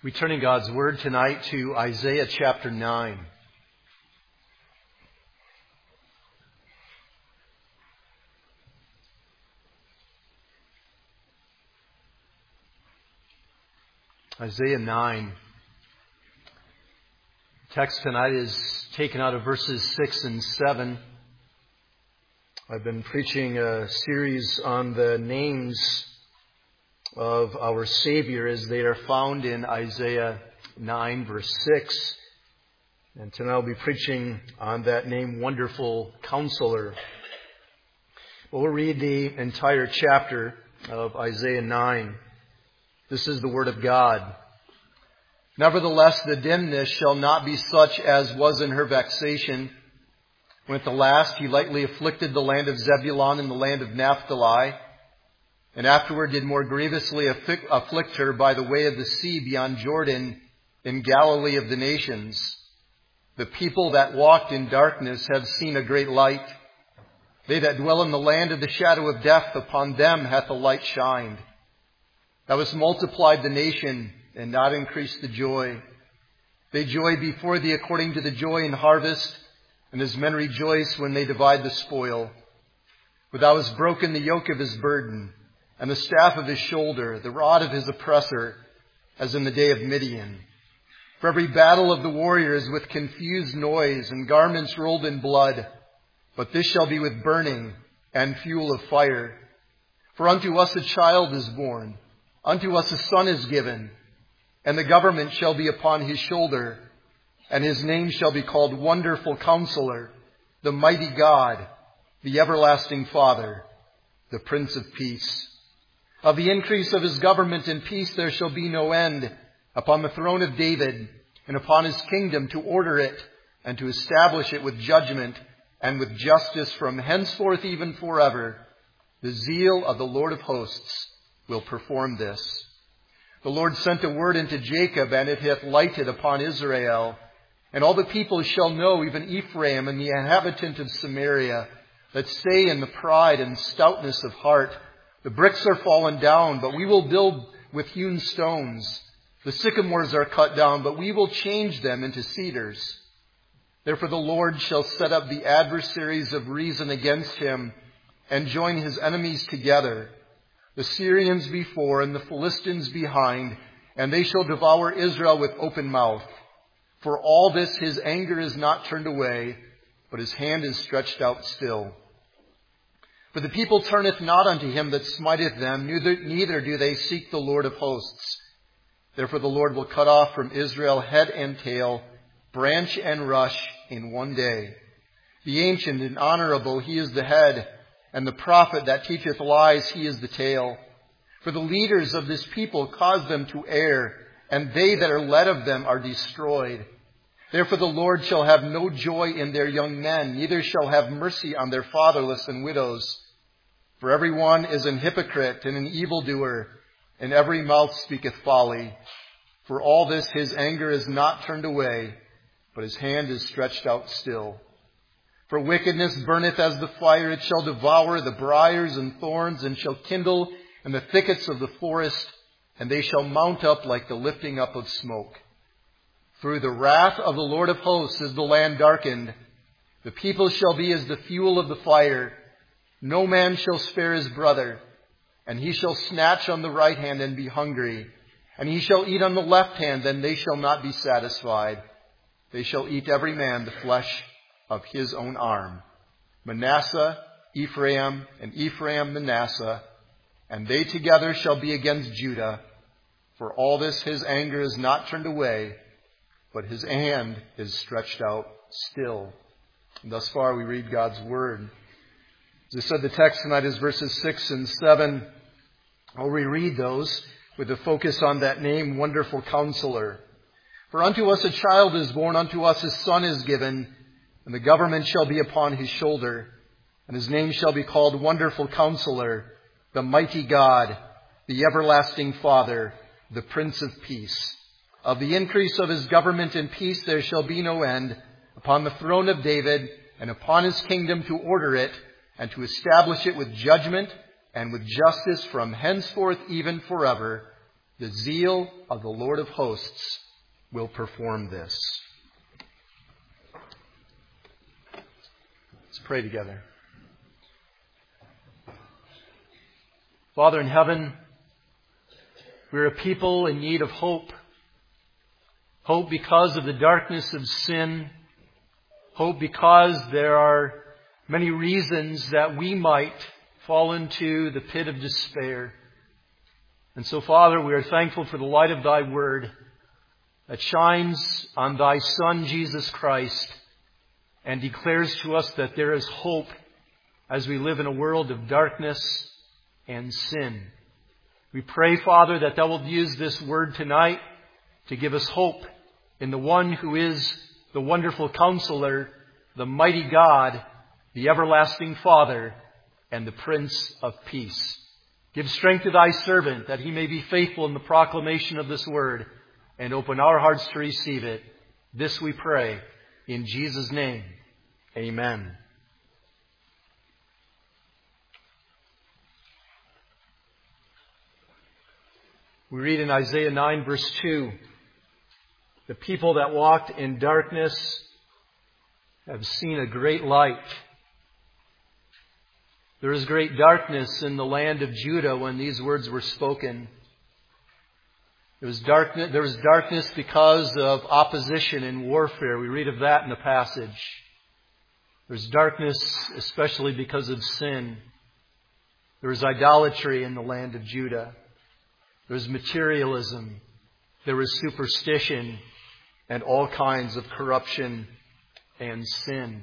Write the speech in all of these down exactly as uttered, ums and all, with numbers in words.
We turn in God's Word tonight to Isaiah chapter nine. Isaiah nine. The text tonight is taken out of verses six and seven. I've been preaching a series on the names of our Savior as they are found in Isaiah nine verse six. And tonight I'll be preaching on that name, Wonderful Counselor. Well, we'll read the entire chapter of Isaiah nine. This is the Word of God. Nevertheless, the dimness shall not be such as was in her vexation, when at the last he lightly afflicted the land of Zebulun and the land of Naphtali, and afterward did more grievously afflict her by the way of the sea beyond Jordan in Galilee of the nations. The people that walked in darkness have seen a great light. They that dwell in the land of the shadow of death, upon them hath the light shined. Thou hast multiplied the nation and not increased the joy. They joy before thee according to the joy in harvest, and as men rejoice when they divide the spoil. For thou hast broken the yoke of his burden, and the staff of his shoulder, the rod of his oppressor, as in the day of Midian. For every battle of the warrior is with confused noise, and garments rolled in blood. But this shall be with burning and fuel of fire. For unto us a child is born, unto us a son is given, and the government shall be upon his shoulder, and his name shall be called Wonderful Counselor, the Mighty God, the Everlasting Father, the Prince of Peace. Of the increase of his government and peace there shall be no end, upon the throne of David, and upon his kingdom, to order it, and to establish it with judgment, and with justice from henceforth even forever. The zeal of the Lord of hosts will perform this. The Lord sent a word into Jacob, and it hath lighted upon Israel. And all the people shall know, even Ephraim and the inhabitant of Samaria, that say in the pride and stoutness of heart, the bricks are fallen down, but we will build with hewn stones. The sycamores are cut down, but we will change them into cedars. Therefore the Lord shall set up the adversaries of reason against him, and join his enemies together, the Syrians before and the Philistines behind, and they shall devour Israel with open mouth. For all this his anger is not turned away, but his hand is stretched out still. For the people turneth not unto him that smiteth them, neither, neither do they seek the Lord of hosts. Therefore the Lord will cut off from Israel head and tail, branch and rush in one day. The ancient and honorable, he is the head, and the prophet that teacheth lies, he is the tail. For the leaders of this people cause them to err, and they that are led of them are destroyed. Therefore the Lord shall have no joy in their young men, neither shall have mercy on their fatherless and widows. For every one is an hypocrite and an evildoer, and every mouth speaketh folly. For all this his anger is not turned away, but his hand is stretched out still. For wickedness burneth as the fire, it shall devour the briars and thorns, and shall kindle in the thickets of the forest, and they shall mount up like the lifting up of smoke. Through the wrath of the Lord of hosts is the land darkened. The people shall be as the fuel of the fire. No man shall spare his brother, and he shall snatch on the right hand and be hungry, and he shall eat on the left hand, and they shall not be satisfied. They shall eat every man the flesh of his own arm. Manasseh, Ephraim, and Ephraim, Manasseh, and they together shall be against Judah. For all this his anger is not turned away, but his hand is stretched out still. And thus far we read God's word. As I said, the text tonight is verses six and seven. I'll reread those with a focus on that name, Wonderful Counselor. For unto us a child is born, unto us a son is given, and the government shall be upon his shoulder, and his name shall be called Wonderful Counselor, the Mighty God, the Everlasting Father, the Prince of Peace. Of the increase of his government and peace there shall be no end, upon the throne of David, and upon his kingdom, to order it, and to establish it with judgment and with justice from henceforth even forever. The zeal of the Lord of hosts will perform this. Let's pray together. Father in heaven, we're a people in need of hope. Hope because of the darkness of sin. Hope because there are many reasons that we might fall into the pit of despair. And so, Father, we are thankful for the light of Thy Word that shines on Thy Son, Jesus Christ, and declares to us that there is hope as we live in a world of darkness and sin. We pray, Father, that Thou wilt use this Word tonight to give us hope in the one who is the wonderful Counselor, the mighty God, the everlasting Father, and the Prince of Peace. Give strength to Thy servant that he may be faithful in the proclamation of this Word, and open our hearts to receive it. This we pray in Jesus' name. Amen. We read in Isaiah nine verse two, the people that walked in darkness have seen a great light. There is great darkness in the land of Judah when these words were spoken. There was darkness, there was darkness because of opposition and warfare. We read of that in the passage. There's darkness especially because of sin. There was idolatry in the land of Judah. There was materialism. There was superstition and all kinds of corruption and sin.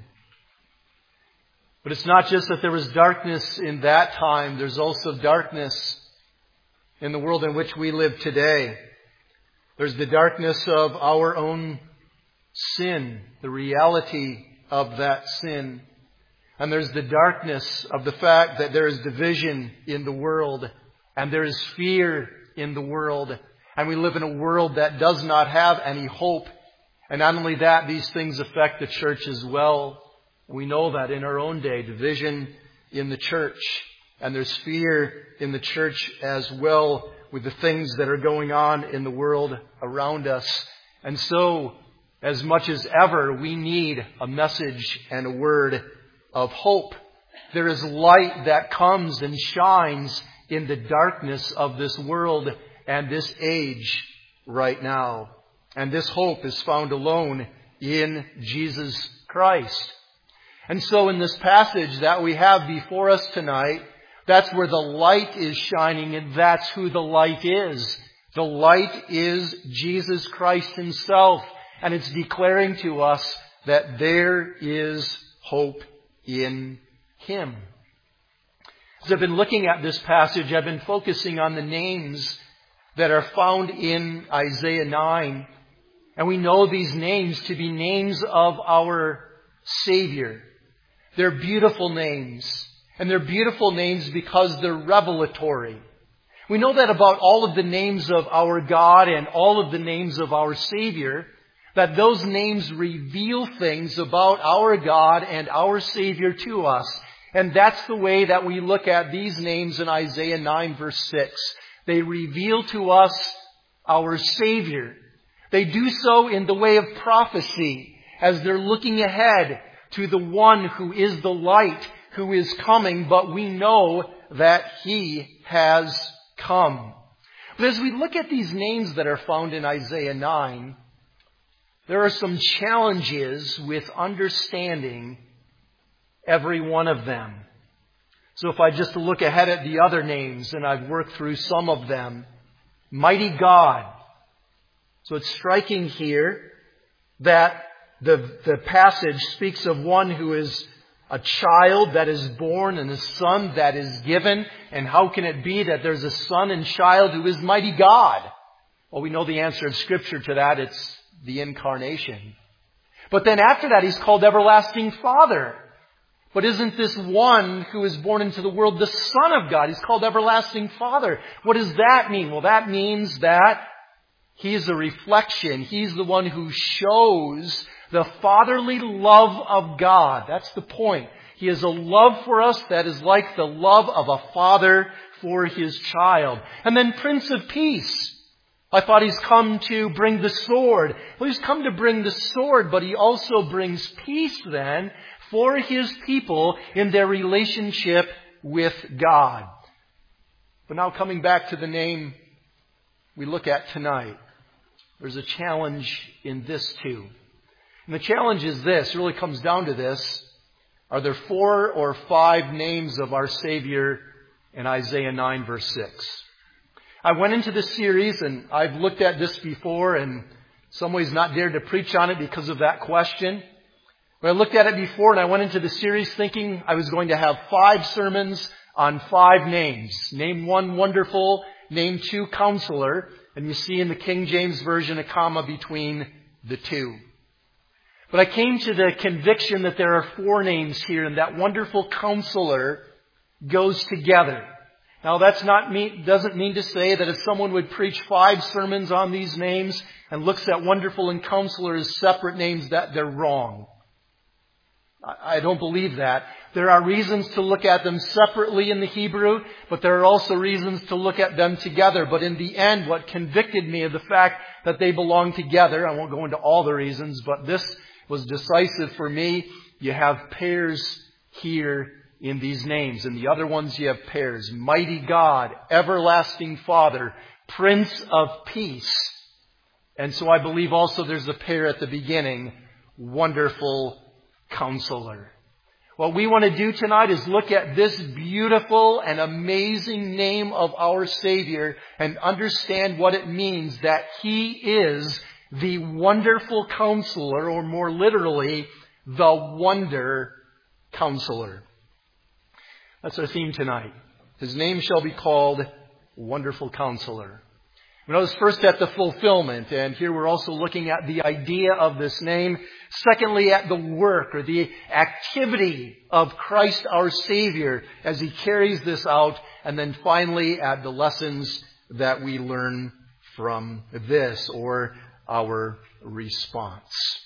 But it's not just that there was darkness in that time. There's also darkness in the world in which we live today. There's the darkness of our own sin, the reality of that sin. And there's the darkness of the fact that there is division in the world and there is fear in the world. And we live in a world that does not have any hope. And not only that, these things affect the church as well. We know that in our own day, division in the church. And there's fear in the church as well with the things that are going on in the world around us. And so, as much as ever, we need a message and a word of hope. There is light that comes and shines in the darkness of this world and this age right now. And this hope is found alone in Jesus Christ. And so in this passage that we have before us tonight, that's where the light is shining, and that's who the light is. The light is Jesus Christ Himself, and it's declaring to us that there is hope in Him. As I've been looking at this passage, I've been focusing on the names that are found in Isaiah nine. And we know these names to be names of our Savior. They're beautiful names. And they're beautiful names because they're revelatory. We know that about all of the names of our God and all of the names of our Savior, that those names reveal things about our God and our Savior to us. And that's the way that we look at these names in Isaiah nine verse six. They reveal to us our Savior. They do so in the way of prophecy as they're looking ahead to the one who is the light, who is coming, but we know that He has come. But as we look at these names that are found in Isaiah nine, there are some challenges with understanding every one of them. So if I just look ahead at the other names, and I've worked through some of them, Mighty God. So it's striking here that the, the passage speaks of one who is a child that is born and a son that is given. And how can it be that there's a son and child who is mighty God? Well, we know the answer of Scripture to that. It's the incarnation. But then after that, He's called Everlasting Father. But isn't this one who is born into the world the Son of God? He's called Everlasting Father. What does that mean? Well, that means that He's a reflection. He's the one who shows the fatherly love of God. That's the point. He has a love for us that is like the love of a father for his child. And then Prince of Peace. I thought He's come to bring the sword. Well, He's come to bring the sword, but He also brings peace then for His people in their relationship with God. But now coming back to the name we look at tonight, there's a challenge in this too. And the challenge is this, it really comes down to this. Are there four or five names of our Savior in Isaiah nine verse six? I went into this series and I've looked at this before and in some ways not dared to preach on it because of that question. But I looked at it before and I went into the series thinking I was going to have five sermons on five names. Name one, Wonderful. Name two, Counselor. And you see in the King James Version a comma between the two. But I came to the conviction that there are four names here and that Wonderful Counselor goes together. Now that's not mean, doesn't mean to say that if someone would preach five sermons on these names and looks at Wonderful and Counselor as separate names that they're wrong. I don't believe that. There are reasons to look at them separately in the Hebrew, but there are also reasons to look at them together. But in the end, what convicted me of the fact that they belong together, I won't go into all the reasons, but this was decisive for me. You have pairs here in these names. In the other ones you have pairs. Mighty God, Everlasting Father, Prince of Peace. And so I believe also there's a pair at the beginning, Wonderful Counselor. What we want to do tonight is look at this beautiful and amazing name of our Savior and understand what it means that He is the Wonderful Counselor, or more literally, the Wonder Counselor. That's our theme tonight. His name shall be called Wonderful Counselor. We notice first at the fulfillment, and here we're also looking at the idea of this name. Secondly, at the work or the activity of Christ our Savior as He carries this out. And then finally at the lessons that we learn from this, or our response.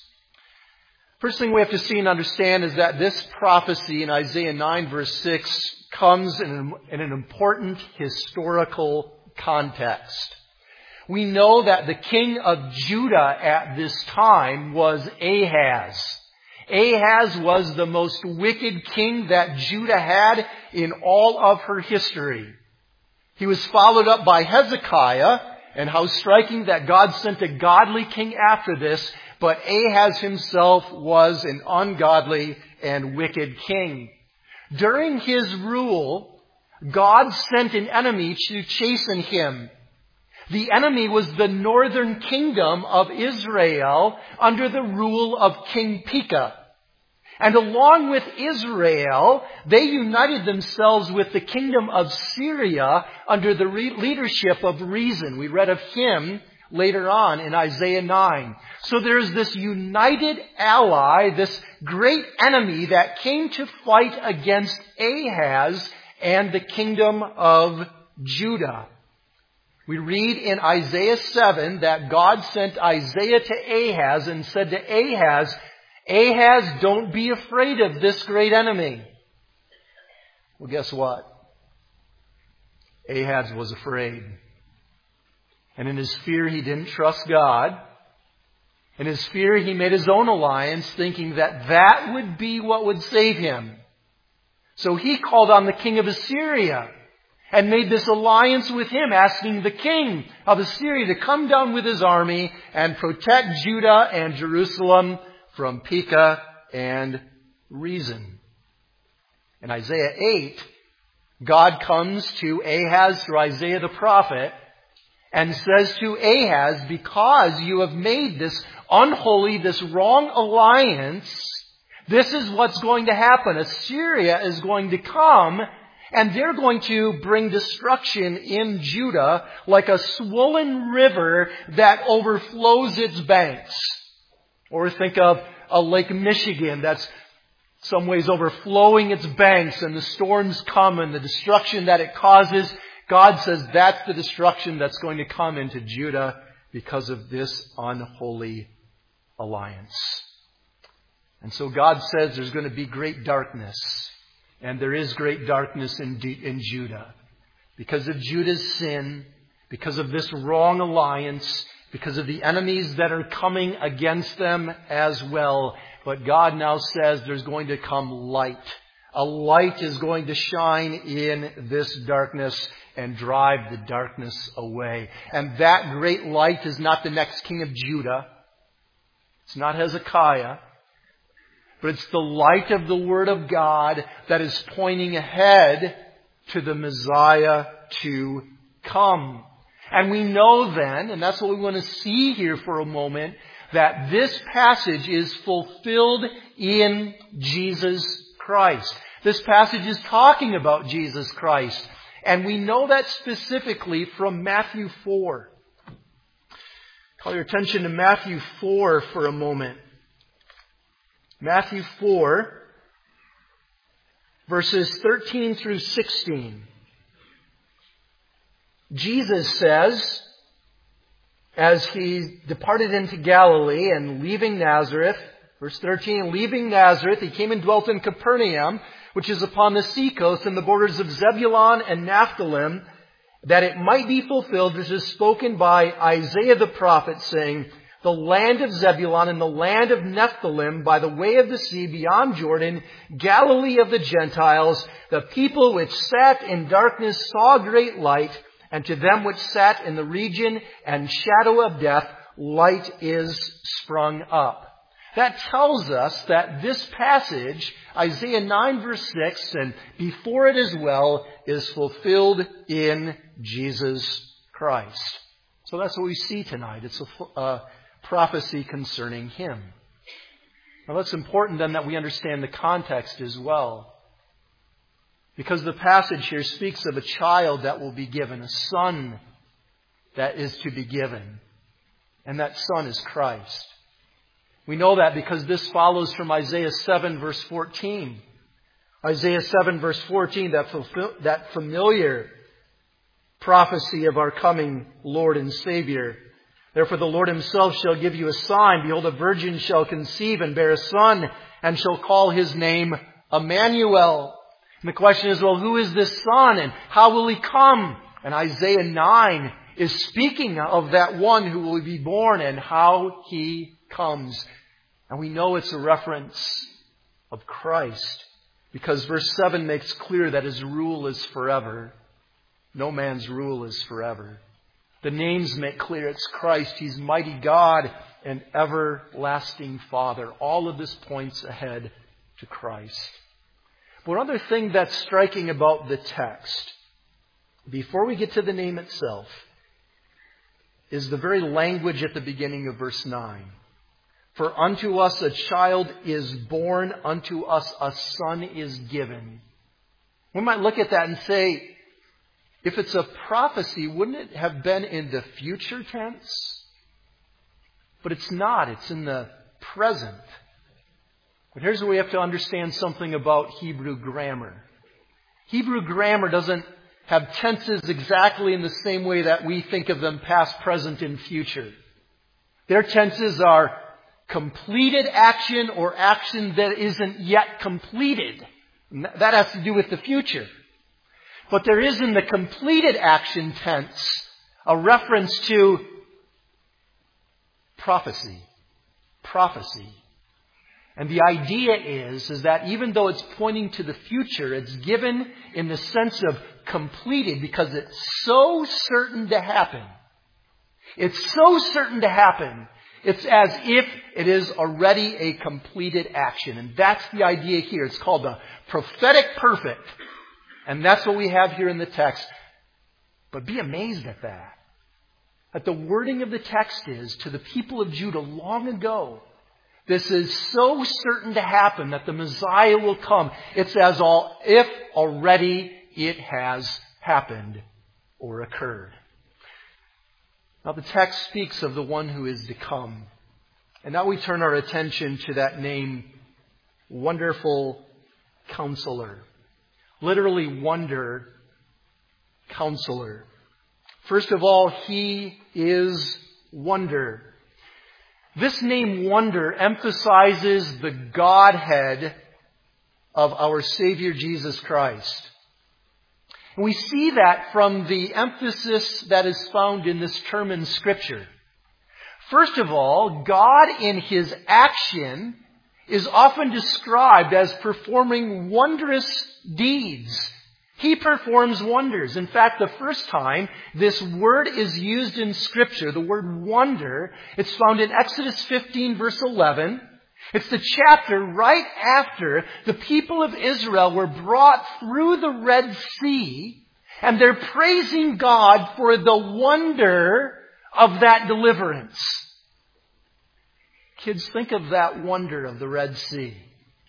First thing we have to see and understand is that this prophecy in Isaiah nine verse six comes in an, in an important historical context. We know that the king of Judah at this time was Ahaz. Ahaz was the most wicked king that Judah had in all of her history. He was followed up by Hezekiah, and how striking that God sent a godly king after this, but Ahaz himself was an ungodly and wicked king. During his rule, God sent an enemy to chasten him. The enemy was the northern kingdom of Israel under the rule of King Pekah. And along with Israel, they united themselves with the kingdom of Syria under the re- leadership of Rezin. We read of him later on in Isaiah nine. So there's this united ally, this great enemy that came to fight against Ahaz and the kingdom of Judah. We read in Isaiah seven that God sent Isaiah to Ahaz and said to Ahaz, Ahaz, don't be afraid of this great enemy. Well, guess what? Ahaz was afraid. And in his fear, he didn't trust God. In his fear, he made his own alliance, thinking that that would be what would save him. So he called on the king of Assyria and made this alliance with him, asking the king of Assyria to come down with his army and protect Judah and Jerusalem from Pekah and Rezin. In Isaiah eight, God comes to Ahaz through Isaiah the prophet and says to Ahaz, because you have made this unholy, this wrong alliance, this is what's going to happen. Assyria is going to come and they're going to bring destruction in Judah like a swollen river that overflows its banks. Or think of a Lake Michigan that's some ways overflowing its banks, and the storms come and the destruction that it causes. God says that's the destruction that's going to come into Judah because of this unholy alliance. And so God says there's going to be great darkness. And there is great darkness in, in Judah. Because of Judah's sin, because of this wrong alliance, because of the enemies that are coming against them as well. But God now says there's going to come light. A light is going to shine in this darkness and drive the darkness away. And that great light is not the next king of Judah. It's not Hezekiah. But it's the light of the Word of God that is pointing ahead to the Messiah to come. And we know then, and that's what we want to see here for a moment, that this passage is fulfilled in Jesus Christ. This passage is talking about Jesus Christ. And we know that specifically from Matthew four. Call your attention to Matthew four for a moment. Matthew four, verses thirteen through sixteen. Jesus says, as he departed into Galilee and leaving Nazareth, verse thirteen, leaving Nazareth, he came and dwelt in Capernaum, which is upon the seacoast in the borders of Zebulun and Naphtali, that it might be fulfilled, which is spoken by Isaiah the prophet, saying, the land of Zebulun and the land of Naphtali, by the way of the sea beyond Jordan, Galilee of the Gentiles, the people which sat in darkness saw great light, and to them which sat in the region and shadow of death, light is sprung up. That tells us that this passage, Isaiah nine verse six, and before it as well, is fulfilled in Jesus Christ. So that's what we see tonight. It's a uh, prophecy concerning Him. Now that's important then that we understand the context as well. Because the passage here speaks of a child that will be given, a son that is to be given. And that son is Christ. We know that because this follows from Isaiah seven verse fourteen. Isaiah seven verse fourteen, that, fulfill, that familiar prophecy of our coming Lord and Savior. Therefore the Lord Himself shall give you a sign. Behold, a virgin shall conceive and bear a son, and shall call His name Emmanuel. And the question is, well, who is this son and how will He come? And Isaiah nine is speaking of that one who will be born and how He comes. And we know it's a reference of Christ because verse seven makes clear that His rule is forever. No man's rule is forever. The names make clear it's Christ. He's mighty God and everlasting Father. All of this points ahead to Christ. But one other thing that's striking about the text, before we get to the name itself, is the very language at the beginning of verse nine. For unto us a child is born, unto us a son is given. We might look at that and say, if it's a prophecy, wouldn't it have been in the future tense? But it's not. It's in the present. But here's where we have to understand something about Hebrew grammar. Hebrew grammar doesn't have tenses exactly in the same way that we think of them past, present, and future. Their tenses are completed action or action that isn't yet completed. And that has to do with the future. But there is in the completed action tense a reference to prophecy. Prophecy. And the idea is, is that even though it's pointing to the future, it's given in the sense of completed because it's so certain to happen. It's so certain to happen. It's as if it is already a completed action. And that's the idea here. It's called the prophetic perfect. And that's what we have here in the text. But be amazed at that. That the wording of the text is, to the people of Judah long ago, this is so certain to happen that the Messiah will come. It's as all if already it has happened or occurred. Now the text speaks of the one who is to come. And now we turn our attention to that name, Wonderful Counselor. Literally, Wonder Counselor. First of all, He is wonder. This name Wonder emphasizes the Godhead of our Savior Jesus Christ. We see that from the emphasis that is found in this term in Scripture. First of all, God in His action is often described as performing wondrous deeds. He performs wonders. In fact, the first time this word is used in Scripture, the word wonder, it's found in Exodus fifteen, verse eleven. It's the chapter right after the people of Israel were brought through the Red Sea, and they're praising God for the wonder of that deliverance. Kids, think of that wonder of the Red Sea.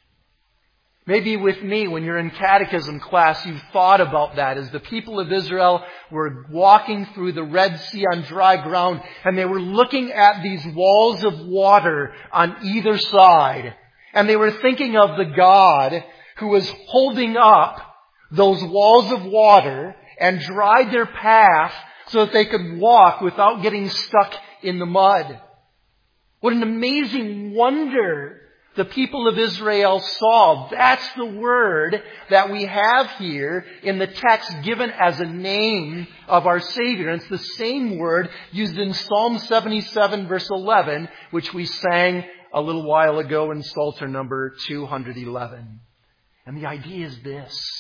Maybe with me, when you're in catechism class, you've thought about that as the people of Israel were walking through the Red Sea on dry ground, and they were looking at these walls of water on either side. And they were thinking of the God who was holding up those walls of water and dried their path so that they could walk without getting stuck in the mud. What an amazing wonder the people of Israel saw. That's the word that we have here in the text given as a name of our Savior. And it's the same word used in Psalm seventy-seven, verse eleven, which we sang a little while ago in Psalter number two hundred eleven. And the idea is this.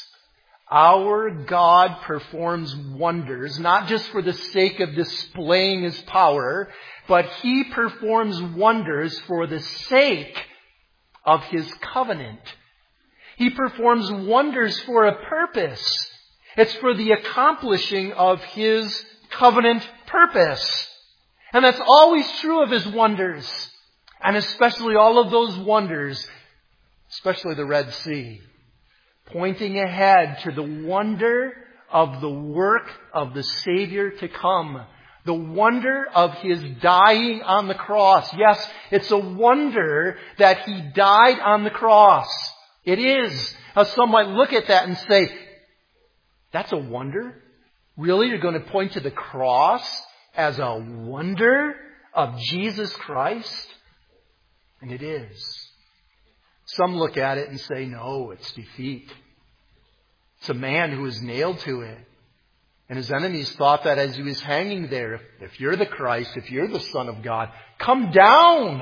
Our God performs wonders, not just for the sake of displaying His power, but He performs wonders for the sake of His covenant. He performs wonders for a purpose. It's for the accomplishing of His covenant purpose. And that's always true of His wonders. And especially all of those wonders, especially the Red Sea, pointing ahead to the wonder of the work of the Savior to come. The wonder of His dying on the cross. Yes, it's a wonder that He died on the cross. It is. Now, some might look at that and say, that's a wonder? Really? You're going to point to the cross as a wonder of Jesus Christ? And it is. Some look at it and say, no, it's defeat. It's a man who is nailed to it. And His enemies thought that as He was hanging there, if, if you're the Christ, if you're the Son of God, come down.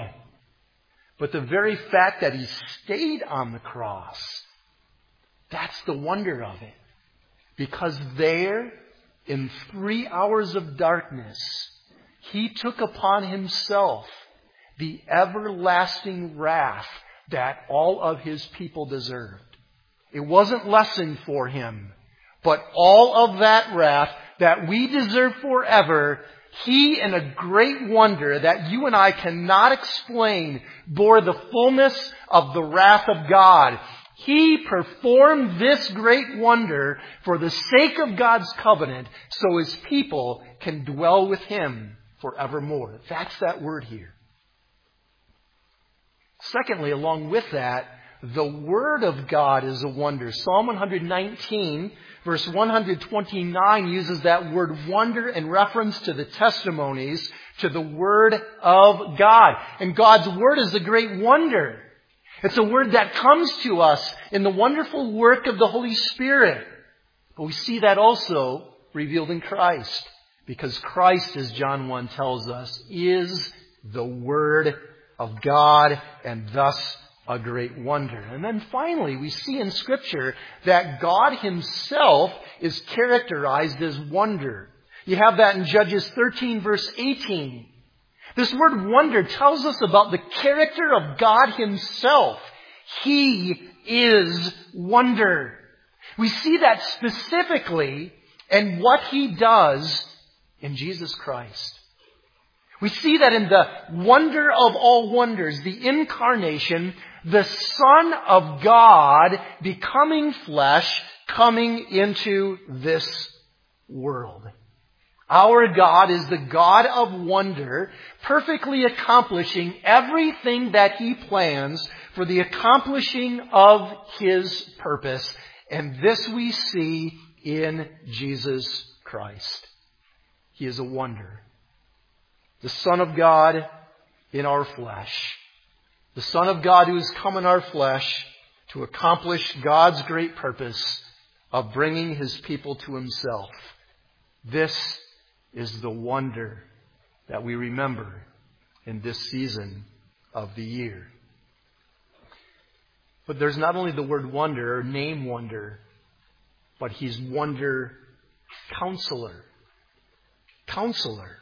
But the very fact that He stayed on the cross, that's the wonder of it. Because there, in three hours of darkness, He took upon Himself the everlasting wrath that all of His people deserved. It wasn't lessened for Him. But all of that wrath that we deserve forever, He, in a great wonder that you and I cannot explain, bore the fullness of the wrath of God. He performed this great wonder for the sake of God's covenant so His people can dwell with Him forevermore. That's that word here. Secondly, along with that, the Word of God is a wonder. Psalm one nineteen, verse one twenty-nine uses that word wonder in reference to the testimonies to the Word of God. And God's Word is a great wonder. It's a word that comes to us in the wonderful work of the Holy Spirit. But we see that also revealed in Christ. Because Christ, as John one tells us, is the Word of God and thus a great wonder. And then finally, we see in Scripture that God Himself is characterized as wonder. You have that in Judges thirteen, verse eighteen. This word wonder tells us about the character of God Himself. He is wonder. We see that specifically in what He does in Jesus Christ. We see that in the wonder of all wonders, the incarnation, the Son of God becoming flesh, coming into this world. Our God is the God of wonder, perfectly accomplishing everything that He plans for the accomplishing of His purpose. And this we see in Jesus Christ. He is a wonder. The Son of God in our flesh. The Son of God who has come in our flesh to accomplish God's great purpose of bringing His people to Himself. This is the wonder that we remember in this season of the year. But there's not only the word wonder or name wonder, but He's Wonder Counselor. Counselor.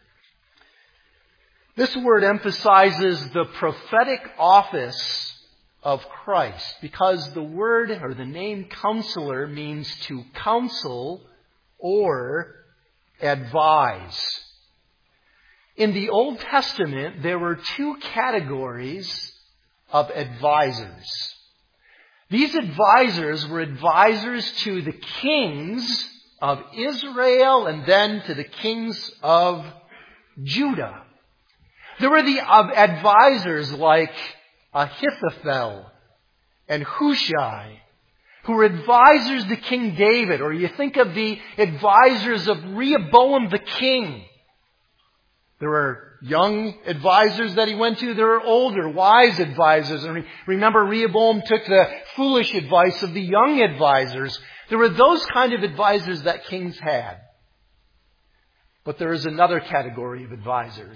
This word emphasizes the prophetic office of Christ, because the word or the name Counselor means to counsel or advise. In the Old Testament, there were two categories of advisors. These advisors were advisors to the kings of Israel and then to the kings of Judah. There were the advisors like Ahithophel and Hushai, who were advisors to King David. Or you think of the advisors of Rehoboam the king. There were young advisors that he went to. There were older, wise advisors. And remember, Rehoboam took the foolish advice of the young advisors. There were those kind of advisors that kings had. But there is another category of advisors.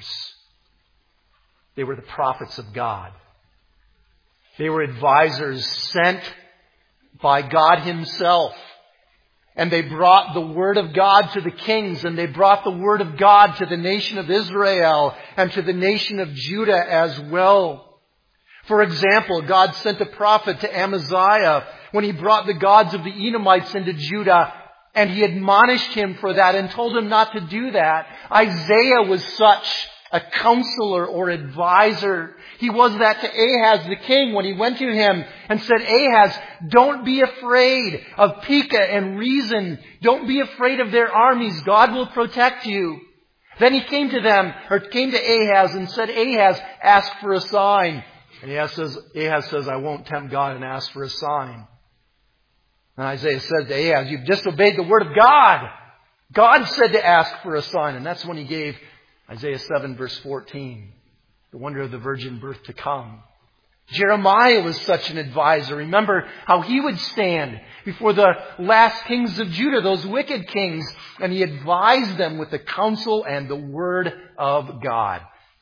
They were the prophets of God. They were advisors sent by God Himself. And they brought the Word of God to the kings, and they brought the Word of God to the nation of Israel and to the nation of Judah as well. For example, God sent a prophet to Amaziah when he brought the gods of the Edomites into Judah, and He admonished him for that and told him not to do that. Isaiah was such a counselor or advisor. He was that to Ahaz the king when he went to him and said, Ahaz, don't be afraid of Pekah and Rezin. Don't be afraid of their armies. God will protect you. Then he came to them, or came to Ahaz and said, Ahaz, ask for a sign. And Ahaz says, Ahaz says, I won't tempt God and ask for a sign. And Isaiah says to Ahaz, you've disobeyed the word of God. God said to ask for a sign. And that's when He gave Isaiah seven verse fourteen, the wonder of the virgin birth to come. Jeremiah was such an advisor. Remember how he would stand before the last kings of Judah, those wicked kings, and he advised them with the counsel and the word of God.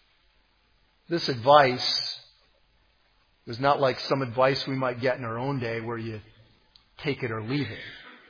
This advice was not like some advice we might get in our own day where you take it or leave it.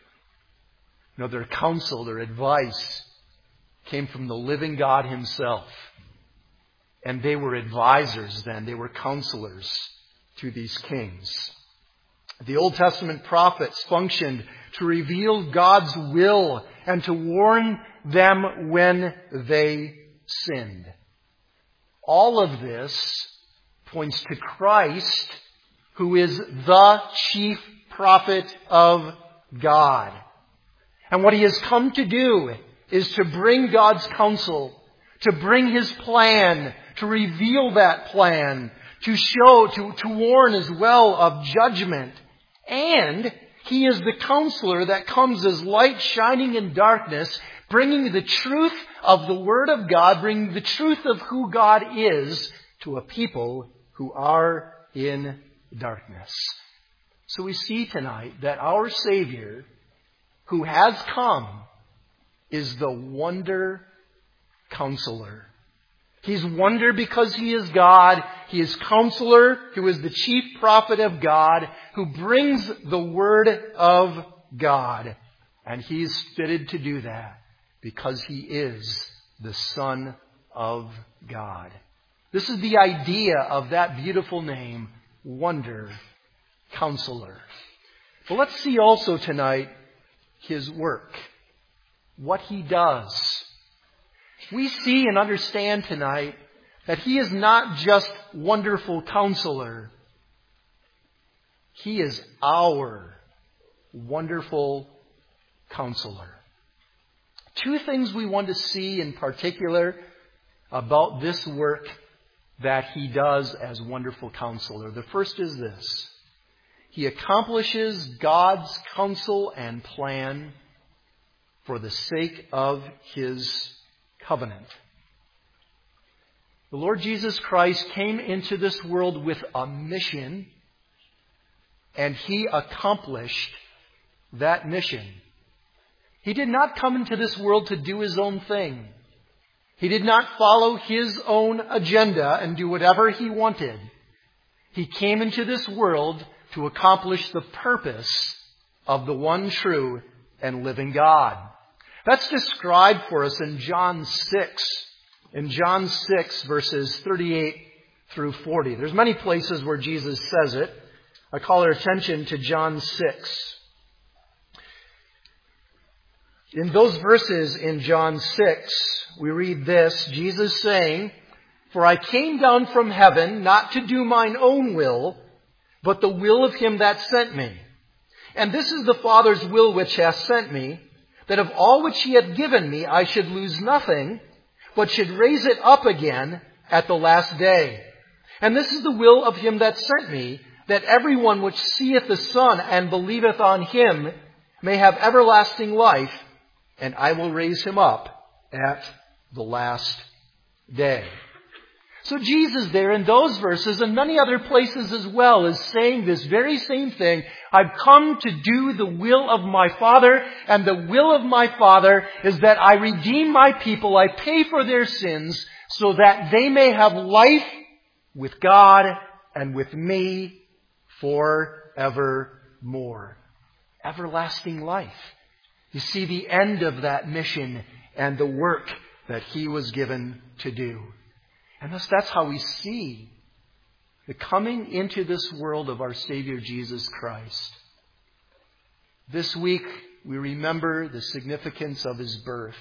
No, their counsel, their advice came from the living God Himself. And they were advisors then. They were counselors to these kings. The Old Testament prophets functioned to reveal God's will and to warn them when they sinned. All of this points to Christ, who is the chief prophet of God. And what He has come to do is to bring God's counsel, to bring His plan, to reveal that plan, to show, to, to warn as well of judgment. And He is the counselor that comes as light shining in darkness, bringing the truth of the Word of God, bringing the truth of who God is to a people who are in darkness. So we see tonight that our Savior, who has come, is the Wonder Counselor. He's Wonder because He is God. He is Counselor, who is the chief prophet of God, who brings the Word of God. And He's fitted to do that because He is the Son of God. This is the idea of that beautiful name, Wonder Counselor. But let's see also tonight His work. What He does. We see and understand tonight that He is not just wonderful counselor. He is our wonderful counselor. Two things we want to see in particular about this work that He does as wonderful counselor. The first is this. He accomplishes God's counsel and plan for the sake of His covenant. The Lord Jesus Christ came into this world with a mission, and He accomplished that mission. He did not come into this world to do his own thing. He did not follow his own agenda and do whatever he wanted. He came into this world to accomplish the purpose of the one true and living God. That's described for us in John six. In John six, verses thirty-eight through forty. There's many places where Jesus says it. I call our attention to John six. In those verses in John six, we read this, Jesus saying, "For I came down from heaven not to do mine own will, but the will of him that sent me. And this is the Father's will which hath sent me, that of all which he hath given me I should lose nothing, but should raise it up again at the last day. And this is the will of him that sent me, that every one which seeth the Son and believeth on him may have everlasting life, and I will raise him up at the last day." So Jesus there in those verses and many other places as well is saying this very same thing. I've come to do the will of my Father, and the will of my Father is that I redeem my people, I pay for their sins, so that they may have life with God and with me forevermore. Everlasting life. You see the end of that mission and the work that he was given to do. And thus that's how we see the coming into this world of our Savior Jesus Christ. This week we remember the significance of his birth.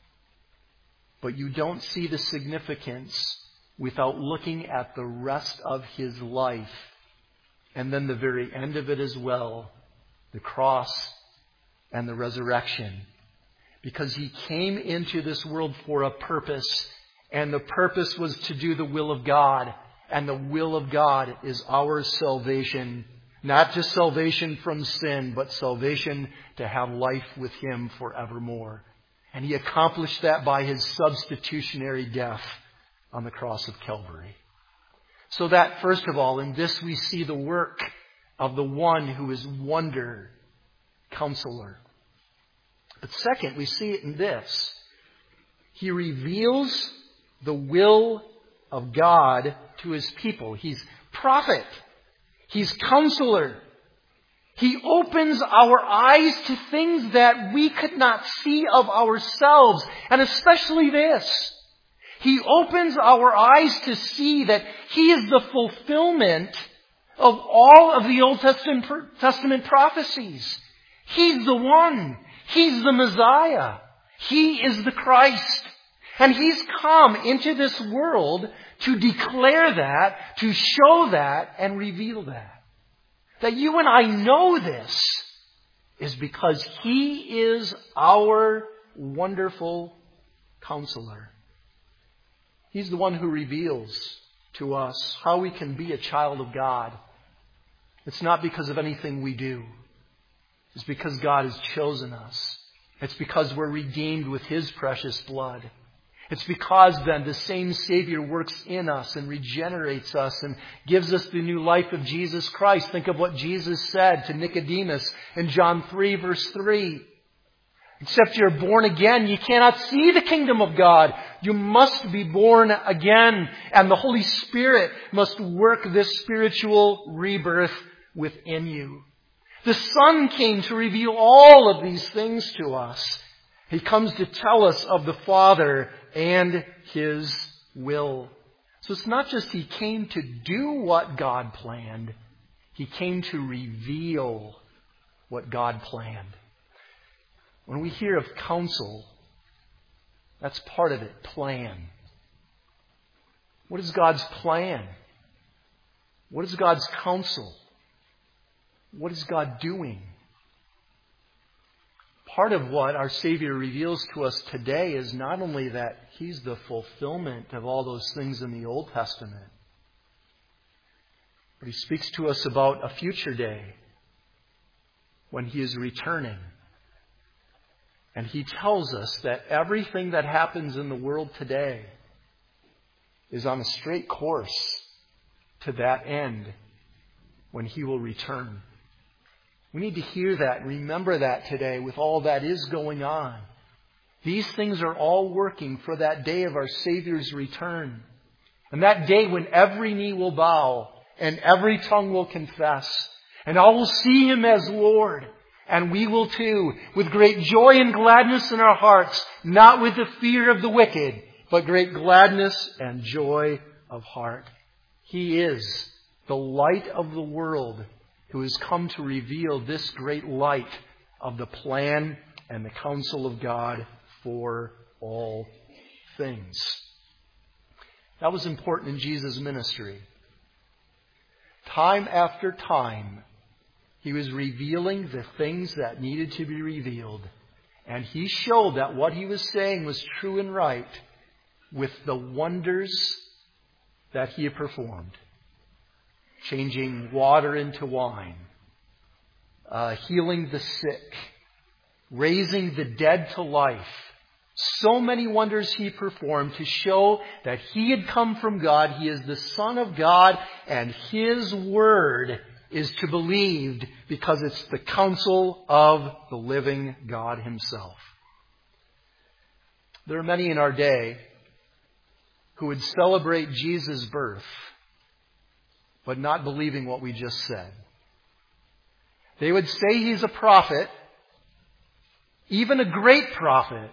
But you don't see the significance without looking at the rest of his life. And then the very end of it as well, the cross and the resurrection. Because he came into this world for a purpose. And the purpose was to do the will of God. And the will of God is our salvation. Not just salvation from sin, but salvation to have life with him forevermore. And he accomplished that by his substitutionary death on the cross of Calvary. So that, first of all, in this we see the work of the one who is Wonder, Counselor. But second, we see it in this. He reveals the will of God to his people. He's prophet. He's counselor. He opens our eyes to things that we could not see of ourselves. And especially this. He opens our eyes to see that he is the fulfillment of all of the Old Testament prophecies. He's the one. He's the Messiah. He is the Christ. And he's come into this world to declare that, to show that, and reveal that. That you and I know this is because he is our wonderful counselor. He's the one who reveals to us how we can be a child of God. It's not because of anything we do. It's because God has chosen us. It's because we're redeemed with his precious blood. It's because then the same Savior works in us and regenerates us and gives us the new life of Jesus Christ. Think of what Jesus said to Nicodemus in John three verse three. Except you're born again, you cannot see the kingdom of God. You must be born again. And the Holy Spirit must work this spiritual rebirth within you. The Son came to reveal all of these things to us. He comes to tell us of the Father and his will. So it's not just he came to do what God planned. He came to reveal what God planned. When we hear of counsel, that's part of it, plan. What is God's plan? What is God's counsel? What is God doing? Part of what our Savior reveals to us today is not only that he's the fulfillment of all those things in the Old Testament, but he speaks to us about a future day when he is returning. And he tells us that everything that happens in the world today is on a straight course to that end when he will return. We need to hear that, remember that today with all that is going on. These things are all working for that day of our Savior's return. And that day when every knee will bow and every tongue will confess. And all will see Him as Lord. And we will too, with great joy and gladness in our hearts, not with the fear of the wicked, but great gladness and joy of heart. He is the light of the world who has come to reveal this great light of the plan and the counsel of God for all things. That was important in Jesus' ministry. Time after time, He was revealing the things that needed to be revealed. And He showed that what He was saying was true and right with the wonders that He had performed. Changing water into wine, uh, healing the sick, raising the dead to life. So many wonders He performed to show that He had come from God. He is the Son of God, and His Word is to be believed because it's the counsel of the living God Himself. There are many in our day who would celebrate Jesus' birth, but not believing what we just said. They would say He's a prophet, even a great prophet,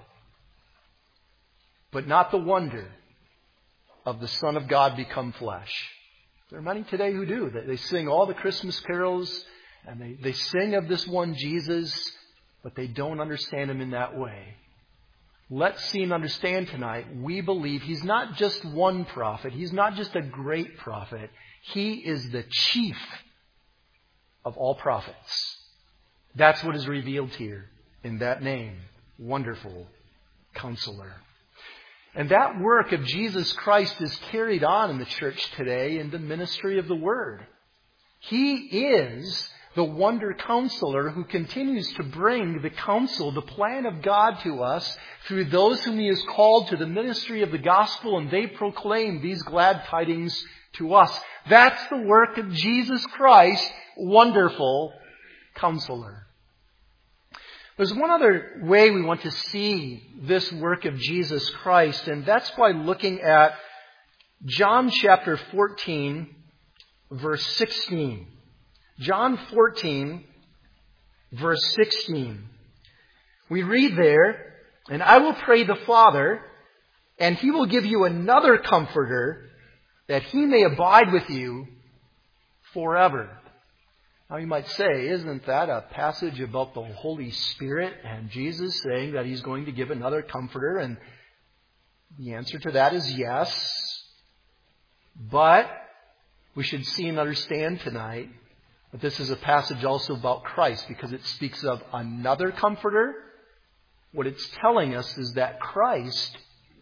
but not the wonder of the Son of God become flesh. There are many today who do. They sing all the Christmas carols, and they, they sing of this one Jesus, but they don't understand Him in that way. Let's see and understand tonight, we believe He's not just one prophet. He's not just a great prophet. He is the chief of all prophets. That's what is revealed here in that name, Wonderful Counselor. And that work of Jesus Christ is carried on in the church today in the ministry of the Word. He is the Wonder Counselor who continues to bring the counsel, the plan of God to us through those whom He has called to the ministry of the gospel, and they proclaim these glad tidings to us. That's the work of Jesus Christ, Wonderful Counselor. There's one other way we want to see this work of Jesus Christ, and that's by looking at John chapter fourteen, verse sixteen. John fourteen, verse sixteen. We read there, "And I will pray the Father, and He will give you another Comforter, that He may abide with you forever." Now you might say, isn't that a passage about the Holy Spirit and Jesus saying that He's going to give another Comforter? And the answer to that is yes. But we should see and understand tonight that this is a passage also about Christ, because it speaks of another Comforter. What it's telling us is that Christ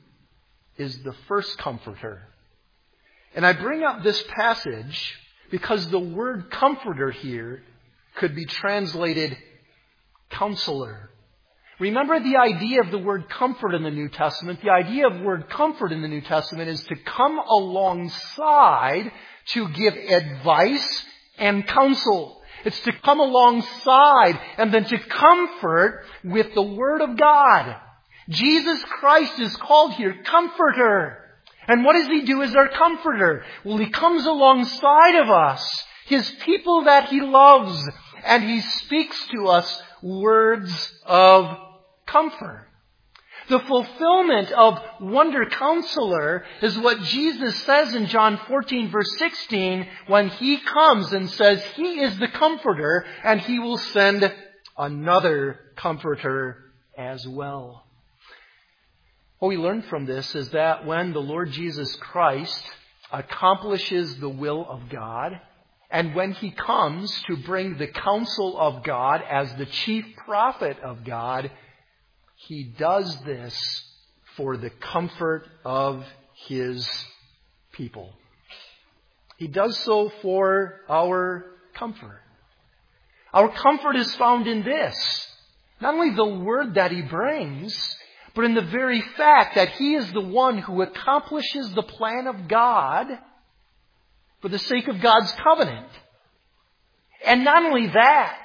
is the first Comforter. And I bring up this passage because the word comforter here could be translated counselor. Remember the idea of the word comfort in the New Testament. The idea of word comfort in the New Testament is to come alongside to give advice and counsel. It's to come alongside and then to comfort with the Word of God. Jesus Christ is called here Comforter. And what does He do as our Comforter? Well, He comes alongside of us, His people that He loves, and He speaks to us words of comfort. The fulfillment of Wonder Counselor is what Jesus says in John fourteen, verse sixteen, when He comes and says He is the Comforter, and He will send another Comforter as well. What we learn from this is that when the Lord Jesus Christ accomplishes the will of God, and when He comes to bring the counsel of God as the chief prophet of God, He does this for the comfort of His people. He does so for our comfort. Our comfort is found in this. Not only the word that He brings, but in the very fact that He is the one who accomplishes the plan of God for the sake of God's covenant. And not only that,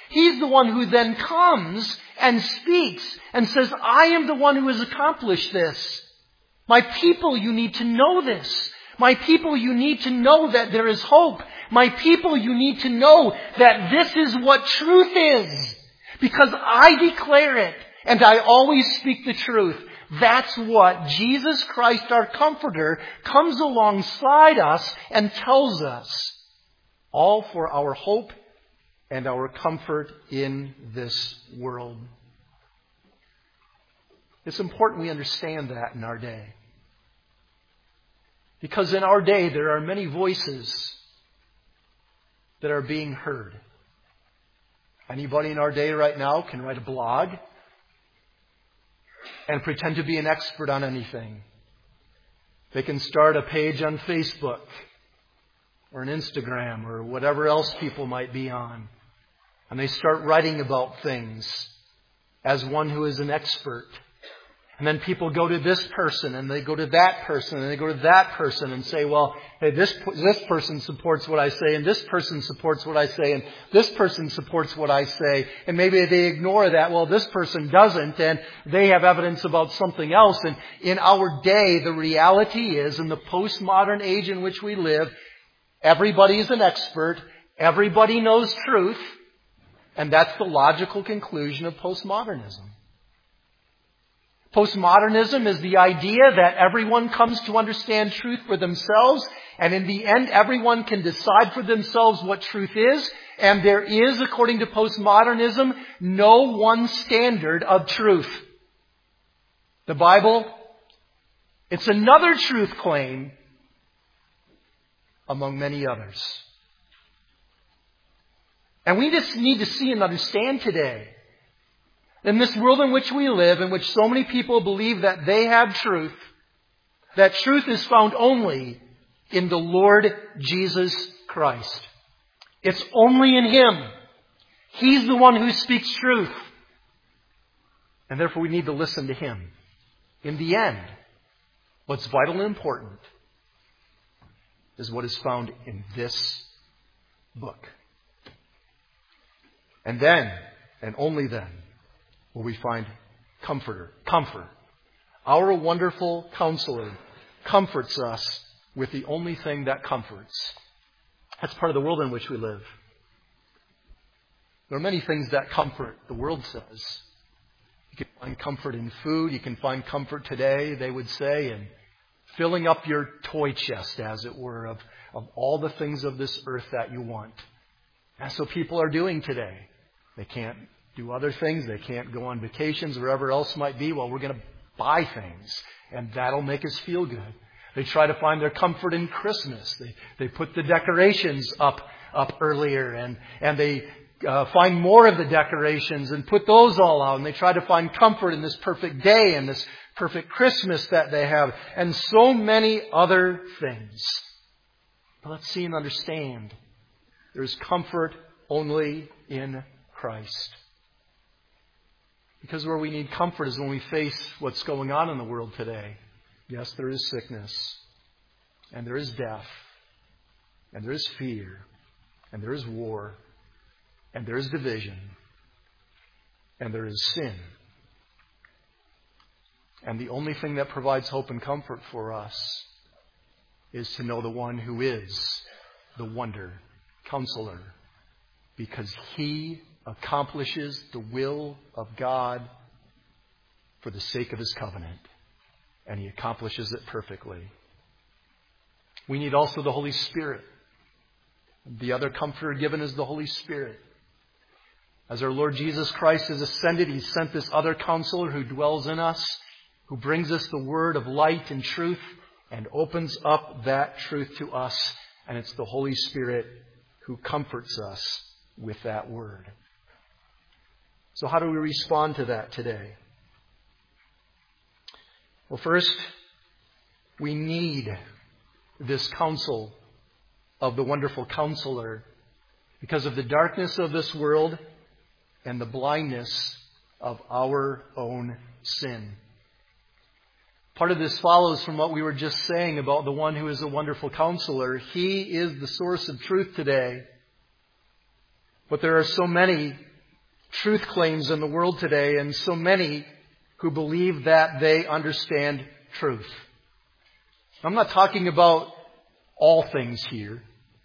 He's the one who then comes and speaks and says, I am the one who has accomplished this. My people, you need to know this. My people, you need to know that there is hope. My people, you need to know that this is what truth is. Because I declare it, and I always speak the truth. That's what Jesus Christ, our Comforter, comes alongside us and tells us. All for our hope and our comfort in this world. It's important we understand that in our day. Because in our day, there are many voices that are being heard. Anybody in our day right now can write a blog and pretend to be an expert on anything. They can start a page on Facebook or an Instagram or whatever else people might be on. And they start writing about things as one who is an expert. And then people go to this person and they go to that person and they go to that person and say, well, hey, this this person supports what I say and this person supports what I say and this person supports what I say. And maybe they ignore that. Well, this person doesn't and they have evidence about something else. And in our day, the reality is, in the postmodern age in which we live, everybody is an expert. Everybody knows truth. And that's the logical conclusion of postmodernism. Postmodernism is the idea that everyone comes to understand truth for themselves, and in the end, everyone can decide for themselves what truth is, and there is, according to postmodernism, no one standard of truth. The Bible, it's another truth claim among many others. And we just need to see and understand today, in this world in which we live, in which so many people believe that they have truth, that truth is found only in the Lord Jesus Christ. It's only in Him. He's the one who speaks truth. And therefore we need to listen to Him. In the end, what's vital and important is what is found in this book. And then, and only then, will we find comforter, comfort. Our wonderful Counselor comforts us with the only thing that comforts. That's part of the world in which we live. There are many things that comfort, the world says. You can find comfort in food. You can find comfort today, they would say, in filling up your toy chest, as it were, of, of all the things of this earth that you want. That's what people are doing today. They can't do other things. They can't go on vacations, wherever else might be. Well, we're going to buy things, and that'll make us feel good. They try to find their comfort in Christmas. They they put the decorations up up earlier, and and they uh, find more of the decorations and put those all out. And they try to find comfort in this perfect day and this perfect Christmas that they have, and so many other things. But let's see and understand. There's comfort only in Christ. Because where we need comfort is when we face what's going on in the world today. Yes, there is sickness, and there is death, and there is fear, and there is war, and there is division, and there is sin. And the only thing that provides hope and comfort for us is to know the one who is the wonder Counselor, because He accomplishes the will of God for the sake of His covenant. And He accomplishes it perfectly. We need also the Holy Spirit. The other comforter given is the Holy Spirit. As our Lord Jesus Christ has ascended, He sent this other Counselor who dwells in us, who brings us the word of light and truth and opens up that truth to us. And it's the Holy Spirit who comforts us with that word. So how do we respond to that today? Well, first, we need this counsel of the wonderful Counselor because of the darkness of this world and the blindness of our own sin. Part of this follows from what we were just saying about the one who is a wonderful Counselor. He is the source of truth today. But there are so many truth claims in the world today, and so many who believe that they understand truth. I'm not talking about all things here.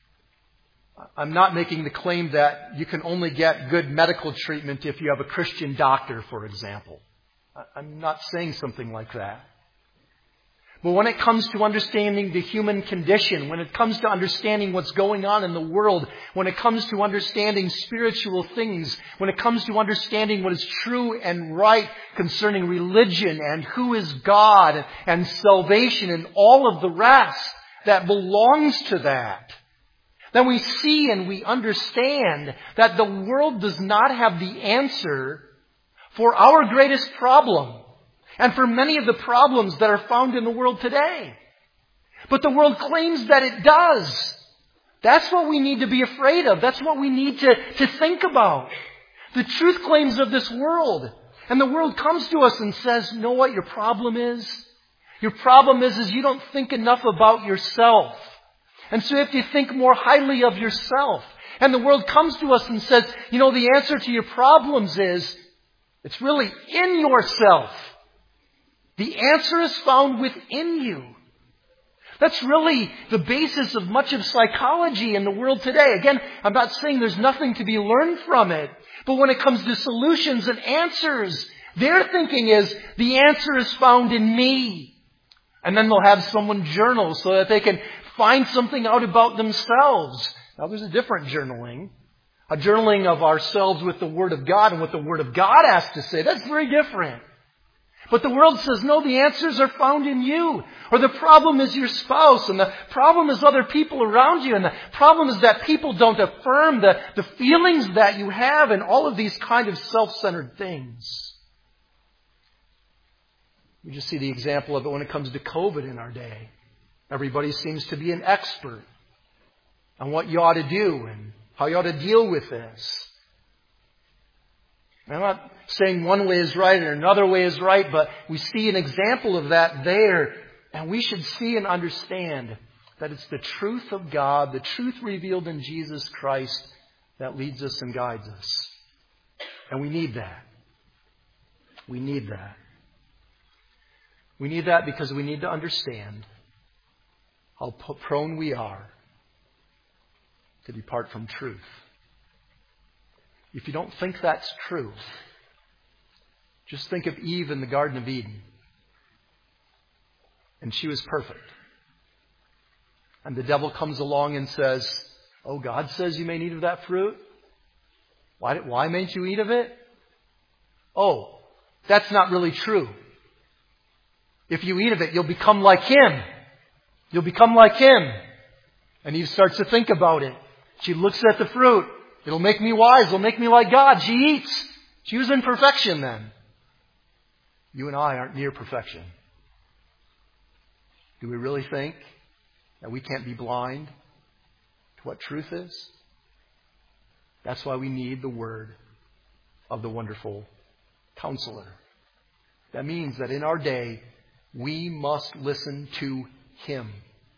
I'm not making the claim that you can only get good medical treatment if you have a Christian doctor, for example. I'm not saying something like that. But when it comes to understanding the human condition, when it comes to understanding what's going on in the world, when it comes to understanding spiritual things, when it comes to understanding what is true and right concerning religion and who is God and salvation and all of the rest that belongs to that, then we see and we understand that the world does not have the answer for our greatest problem and for many of the problems that are found in the world today. But the world claims that it does. That's what we need to be afraid of. That's what we need to, to think about. The truth claims of this world. And the world comes to us and says, you know what your problem is? Your problem is, is you don't think enough about yourself. And so if you think more highly of yourself, and the world comes to us and says, you know, the answer to your problems is, it's really in yourself. The answer is found within you. That's really the basis of much of psychology in the world today. Again, I'm not saying there's nothing to be learned from it. But when it comes to solutions and answers, their thinking is, the answer is found in me. And then they'll have someone journal so that they can find something out about themselves. Now there's a different journaling. A journaling of ourselves with the Word of God and what the Word of God has to say. That's very different. But the world says, no, the answers are found in you. Or the problem is your spouse, and the problem is other people around you, and the problem is that people don't affirm the, the feelings that you have, and all of these kind of self-centered things. We just see the example of it when it comes to COVID in our day. Everybody seems to be an expert on what you ought to do and how you ought to deal with this. I'm not saying one way is right and another way is right, but we see an example of that there. And we should see and understand that it's the truth of God, the truth revealed in Jesus Christ, that leads us and guides us. And we need that. We need that. We need that because we need to understand how prone we are to depart from truth. If you don't think that's true, just think of Eve in the Garden of Eden. And she was perfect. And the devil comes along and says, oh, God says you may eat of that fruit? Why, why mayn't you eat of it? Oh, that's not really true. If you eat of it, you'll become like him. You'll become like him. And Eve starts to think about it. She looks at the fruit. It'll make me wise. It'll make me like God. She eats. She was in perfection then. You and I aren't near perfection. Do we really think that we can't be blind to what truth is? That's why we need the word of the wonderful Counselor. That means that in our day, we must listen to Him.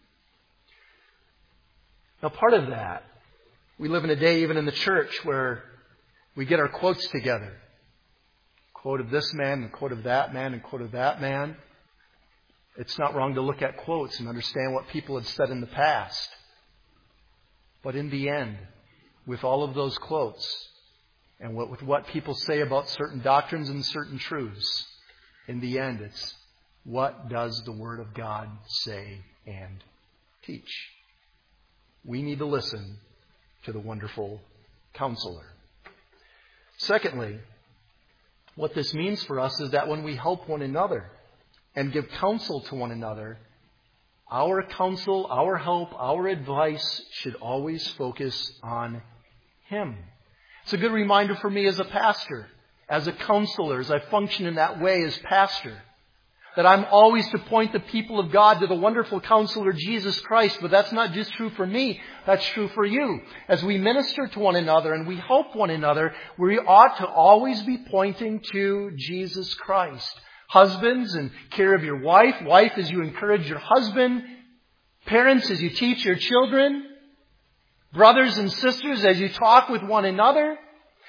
Now, part of that, we live in a day, even in the church, where we get our quotes together. Quote of this man, and quote of that man, and quote of that man. It's not wrong to look at quotes and understand what people have said in the past. But in the end, with all of those quotes, and what, with what people say about certain doctrines and certain truths, in the end, it's what does the Word of God say and teach? We need to listen to the wonderful Counselor. Secondly, what this means for us is that when we help one another and give counsel to one another, our counsel, our help, our advice should always focus on Him. It's a good reminder for me as a pastor, as a counselor, as I function in that way as pastor, that I'm always to point the people of God to the wonderful Counselor, Jesus Christ. But that's not just true for me. That's true for you. As we minister to one another and we help one another, we ought to always be pointing to Jesus Christ. Husbands, in care of your wife. Wife, as you encourage your husband. Parents, as you teach your children. Brothers and sisters, as you talk with one another.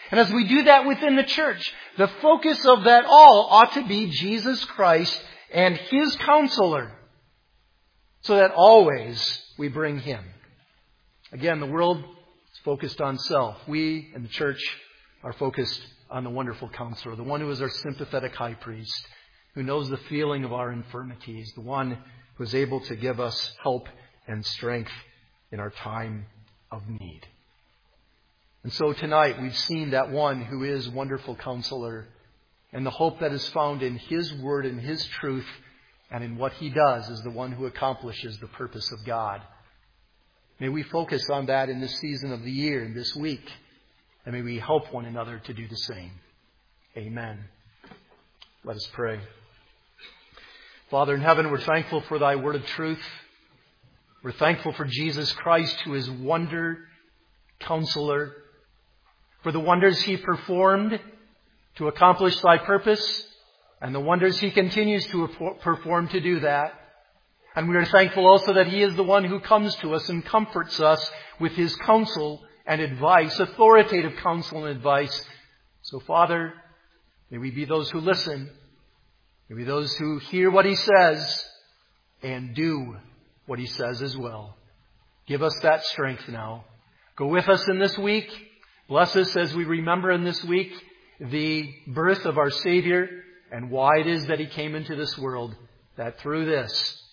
And as we do that within the church, the focus of that all ought to be Jesus Christ and His counselor, so that always we bring Him. Again, the world is focused on self. We in the church are focused on the wonderful counselor, the one who is our sympathetic high priest, who knows the feeling of our infirmities, the one who is able to give us help and strength in our time of need. And so tonight we've seen that one who is wonderful counselor, and the hope that is found in His word and His truth and in what He does is the one who accomplishes the purpose of God. May we focus on that in this season of the year, in this week, and may we help one another to do the same. Amen. Let us pray. Father in heaven, we're thankful for Thy word of truth. We're thankful for Jesus Christ, who is wonder counselor, for the wonders He performed to accomplish Thy purpose, and the wonders He continues to perform to do that. And we are thankful also that He is the one who comes to us and comforts us with His counsel and advice, authoritative counsel and advice. So, Father, may we be those who listen. May we be those who hear what He says and do what He says as well. Give us that strength now. Go with us in this week. Bless us as we remember in this week the birth of our Savior and why it is that He came into this world, that through this